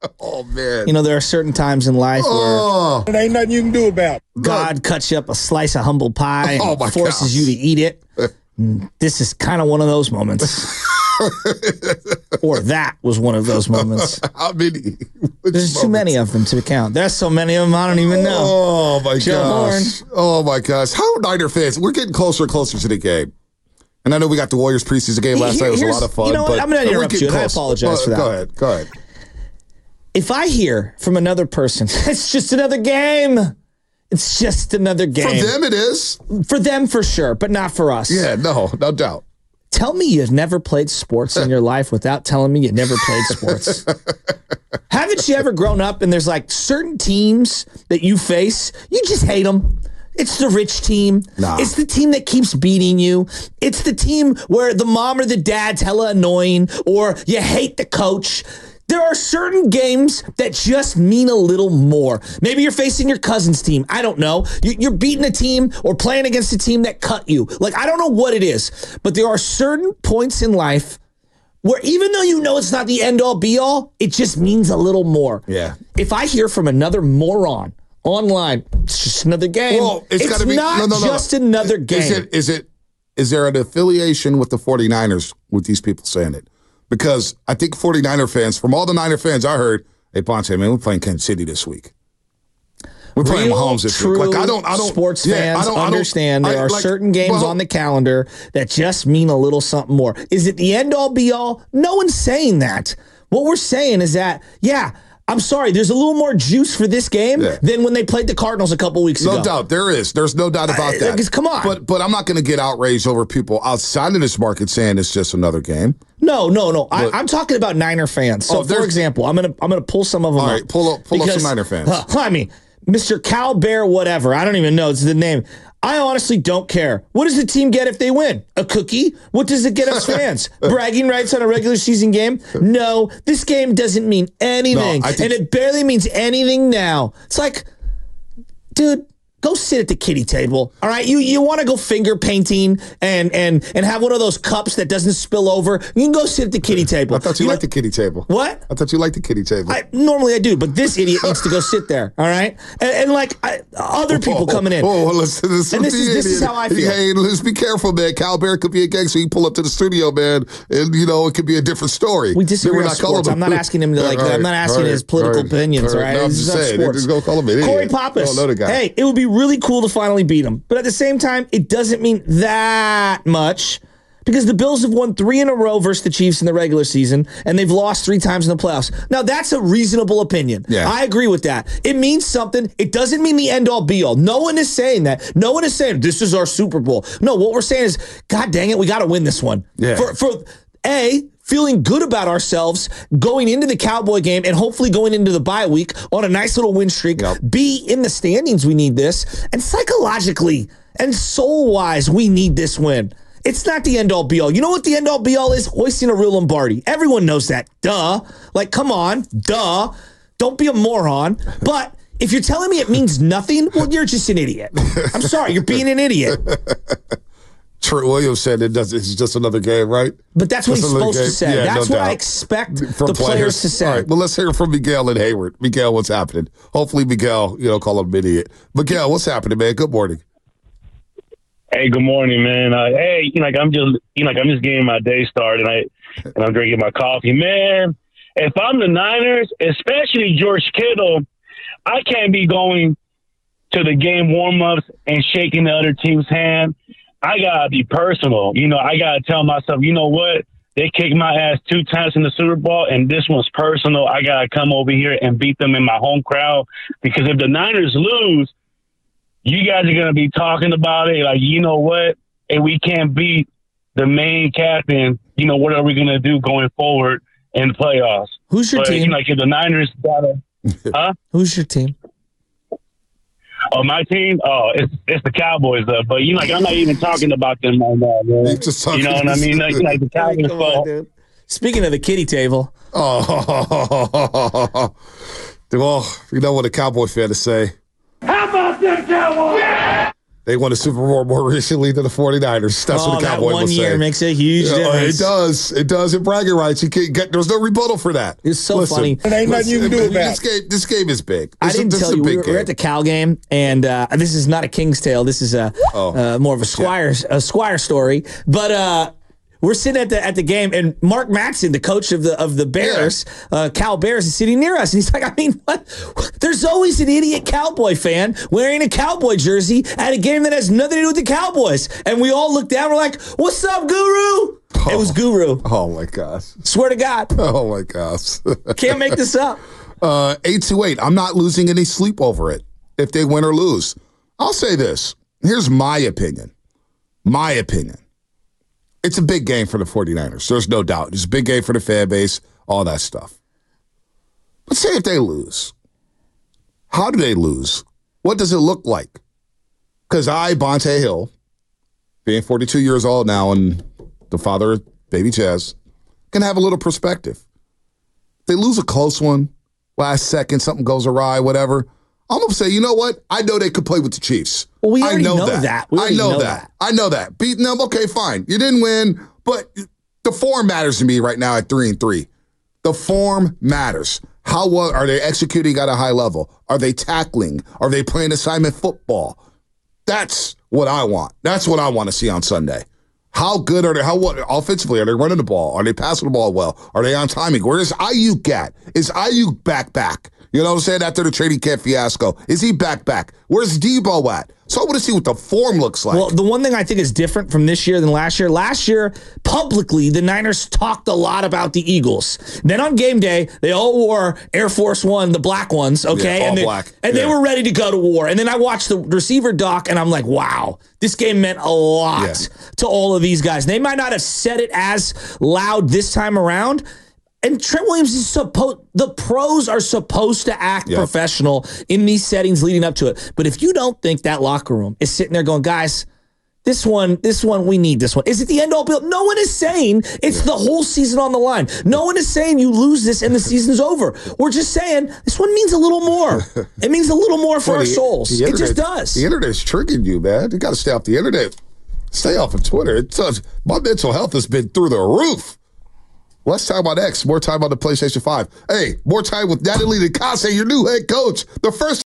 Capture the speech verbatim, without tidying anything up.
Oh, man. You know, there are certain times in life oh. where there ain't nothing you can do about it. God cuts you up a slice of humble pie and oh my forces gosh. you to eat it. This is kind of one of those moments. Or that was one of those moments. How many? There's moments? too many of them to count. There's so many of them, I don't even know. Oh, my Joe gosh. Horn. Oh, my gosh. How are Niner fans? We're getting closer and closer to the game. And I know we got the Warriors preseason game last Here, night. It was a here's- lot of fun. you know what? But I'm gonna we're interrupt getting you, and I close. apologize Go- for that. Go ahead. Go ahead. If I hear from another person, it's just another game. It's just another game. For them, it is. For them, for sure, but not for us. Yeah, no, no doubt. Tell me you've never played sports in your life without telling me you never played sports. Haven't you ever grown up and there's like certain teams that you face, you just hate them. It's the rich team. Nah. It's the team that keeps beating you. It's the team where the mom or the dad's hella annoying or you hate the coach. There are certain games that just mean a little more. Maybe you're facing your cousin's team. I don't know. You- You're beating a team or playing against a team that cut you. Like, I don't know what it is, but there are certain points in life where even though you know it's not the end-all, be-all, it just means a little more. Yeah. If I hear from another moron online, it's just another game. Well, it's it's gotta be- not no, no, no. just another game. Is it? Is it? Is there an affiliation with the 49ers with these people saying it? Because I think 49er fans, from all the Niner fans I heard, hey, Ponce, man, we're playing Kansas City this week. We're playing Real, Mahomes this true week. Like, I don't, I don't, sports yeah, fans I don't, I don't- understand there I- are like, certain games well, on the calendar that just mean a little something more. Is it the end all be all? No one's saying that. What we're saying is that, yeah, I'm sorry, there's a little more juice for this game Yeah. than when they played the Cardinals a couple weeks No ago. doubt, there is. There's no doubt about Uh, that. because, come on. But but I'm not going to get outraged over people outside of this market saying it's just another game. No, no, no. I, But- I'm talking about Niner fans. So, Oh, for there's- example, I'm gonna I'm gonna pull some of them All up. right, pull up- pull up some Niner fans. Uh, I mean, Mister Cal Bear, whatever. I don't even know. It's the name. I honestly don't care. What does the team get if they win? A cookie? What does it get us fans? Bragging rights on a regular season game? No, this game doesn't mean anything. No, I think- and it barely means anything now. It's like, dude, go sit at the kiddie table. All right. You you want to go finger painting and and and have one of those cups that doesn't spill over. You can go sit at the kiddie table. I thought you, You liked know- the kiddie table. What? I thought you liked the kiddie table. I, normally I do, but this idiot needs to go sit there. All right, and, and like I, other people coming in. Oh, well, listen, listen, And this is- this is how I feel. Hey, let's be careful, man. Cal Bear could be a gangster. You pull up to the studio, man, and you know it could be a different story. We disagree We're on not calling sports. him- I'm not asking him to like. All right, I'm not asking all his right, political all right, opinions. All all right, No, I'm This just is not saying. sports. Just go call him an idiot. Corey Pappas. Oh, no, the guy. Hey, it would be really cool to finally beat him, but at the same time, it doesn't mean that much. Because the Bills have won three in a row versus the Chiefs in the regular season, and they've lost three times in the playoffs. Now, that's a reasonable opinion. Yeah. I agree with that. It means something. It doesn't mean the end-all, be-all. No one is saying that. No one is saying, this is our Super Bowl. No, what we're saying is, God dang it, we got to win this one. Yeah. For, for A, feeling good about ourselves going into the Cowboy game and hopefully going into the bye week on a nice little win streak. Yep. B, in the standings, we need this. And psychologically and soul-wise, we need this win. It's not the end-all, be-all. You know what the end-all, be-all is? Hoisting a real Lombardi. Everyone knows that. Duh. Like, come on. Duh. Don't be a moron. But if you're telling me it means nothing, well, you're just an idiot. I'm sorry. You're being an idiot. Trent Williams said it does. It's just another game, right? But that's what Just he's another supposed to game. say. Yeah, That's no what I doubt. expect From the players to say. All right, well, let's hear from Miguel and Hayward. Miguel, what's happening? Hopefully, Miguel, you know, call him an idiot. Miguel, what's happening, man? Good morning. Hey, good morning, man. Uh, hey, you know, like I'm just, you know, like I'm just getting my day started, and I, and I'm drinking my coffee, man. If I'm the Niners, especially George Kittle, I can't be going to the game warm-ups and shaking the other team's hand. I gotta be personal. You know, I gotta tell myself, you know what? They kicked my ass two times in the Super Bowl, and this one's personal. I gotta come over here and beat them in my home crowd, because if the Niners lose, you guys are going to be talking about it. Like, you know what? If we can't beat the main captain, you know, what are we going to do going forward in the playoffs? Who's your but, team? You know, like, if the Niners got to, huh? Who's your team? Oh, my team? Oh, it's it's the Cowboys, though. But, you know, like, I'm not even talking about them right now, man. You're just talking You know what I mean? Like, like the Cowboys. Come on, dude. Speaking of the kiddie table. Oh, well, you know what a Cowboy fan to say. How about them Cowboys? Yeah! They won a Super Bowl more recently than the 49ers. That's oh, what the that Cowboys one would say. year makes a huge Yeah, difference. It does. It does. In bragging rights, you can't get. There's no rebuttal for that. It's so Listen, funny. There ain't nothing you can do this about it. game, this game is big. I This, didn't this tell is a you we big were, game. we're at the Cal game, and uh, this is not a King's Tale. This is a Oh. uh, more of a Squire a Squire story. But uh, we're sitting at the at the game, and Mark Matson, the coach of the of the Bears, uh, Cal Bears, is sitting near us, and he's like, "I mean, what? There's always an idiot Cowboy fan wearing a Cowboy jersey at a game that has nothing to do with the Cowboys." And we all looked down. We're like, "What's up, Guru?" Oh. It was Guru. Oh my gosh. Swear to God, Oh my gosh. can't make this up. Uh, eight two eight. I'm not losing any sleep over it if they win or lose. I'll say this. Here's my opinion. My opinion. It's a big game for the 49ers. There's no doubt. It's a big game for the fan base, all that stuff. But say if they lose. How do they lose? What does it look like? Because I, Bonte Hill, being forty-two years old now and the father of baby Chaz, can have a little perspective. If they lose a close one, last second, something goes awry, whatever, I'm going to say, you know what? I know they could play with the Chiefs. Well, we I already know, know that. that. We I already know, know that. that. I know that. Beating them, okay, fine. You didn't win, but the form matters to me right now at three and three. The form matters. How well are they executing at a high level? Are they tackling? Are they playing assignment football? That's what I want. That's what I want to see on Sunday. How good are they? How what offensively are they running the ball? Are they passing the ball well? Are they on timing? Where is Ayuk at? Is Ayuk back back? You know what I'm saying? After the training camp fiasco, is he back back? Where's Debo at? So I want to see what the form looks like. Well, the one thing I think is different from this year than last year, last year, publicly, the Niners talked a lot about the Eagles. Then on game day, they all wore Air Force One, the black ones, okay? Yeah, all and they, black. And Yeah. they were ready to go to war. And then I watched the receiver doc, and I'm like, wow, this game meant a lot Yeah. to all of these guys. They might not have said it as loud this time around. And Trent Williams is supposed, the pros are supposed to act Yep. professional in these settings leading up to it. But if you don't think that locker room is sitting there going, guys, this one, this one, we need this one. Is it the end all be all? No one is saying it's the whole season on the line. No one is saying you lose this and the season's over. We're just saying this one means a little more. It means a little more for Well, our the- souls. the It just internet- does. The internet's tricking you, man. You got to stay off the internet. Stay off of Twitter. It's, uh, my mental health has been through the roof. Let's talk about X. More time on the PlayStation five. Hey, more time with Natalie Decase, your new head coach. The first